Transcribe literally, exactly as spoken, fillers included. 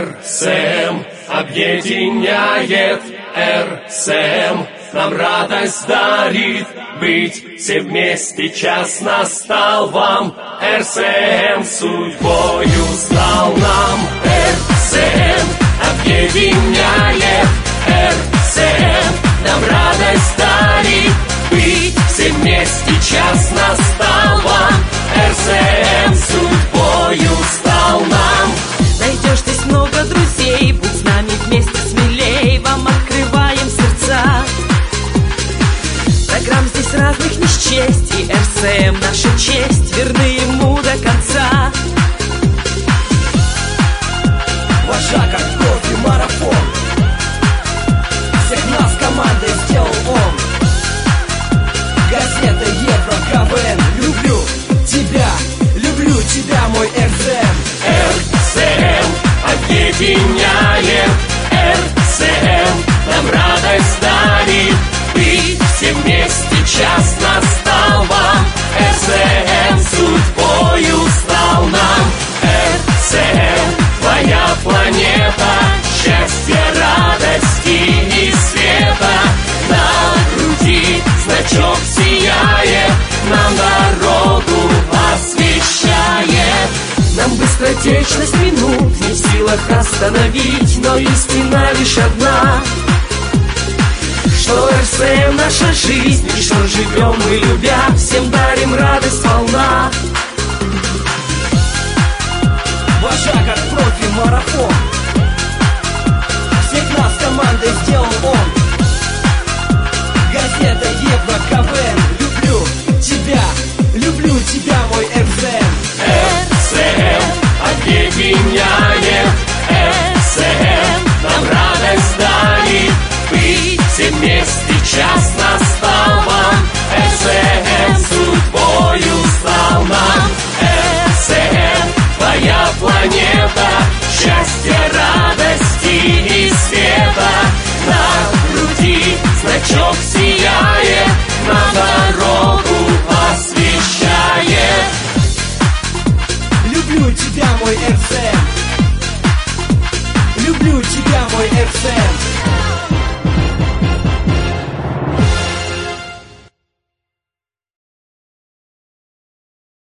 эр эс эм объединяет, эр эс эм нам радость дарит. Быть все вместе, час настал вам. эр эс эм судьбою стал нам. эр эс эм объединяет, эр эс эм нам радость дарит. Быть все вместе, час настал вам. эр эс эм судьбою стал нам. Найдешь здесь много друзей, будь с нами вместе смелей. Вам открываем сердца. Программ здесь разных не счесть, и эр эс эм наша честь, верны ему до конца. Вожак, как кофе, марафон. Всех нас командой сделал он. Газета Евро, ка вэ эн. Люблю тебя, люблю тебя, мой эр эс эм. эр эс эм объединяет, эр эс эм нам радость дарит. Быть все вместе, час настал вам. эр эс эм судьбою стал нам. эр эс эм твоя планета, счастья, радости и света. На груди значок сияет, нам дорогу освещает. Нам быстротечность минут не в силах остановить, но истина лишь одна, что эр эс эм наша жизнь, и что живем мы любя, всем дарим радость волна. Вожак, как профи, марафон. Всех нас командой сделал он. Газета Евро, ка вэ эн. Люблю тебя, люблю тебя, мой эр эс эм. эр эс эм объединяет, эр эс эм нам радость дарит. Быть все вместе, час настал вам. эр эс эм судьбою стал нам. эр эс эм твоя планета, счастья, радости и света. На груди значок сияет, на дорогу освещает. Люблю тебя, мой эр эс эм. Люблю тебя, мой эр эс эм.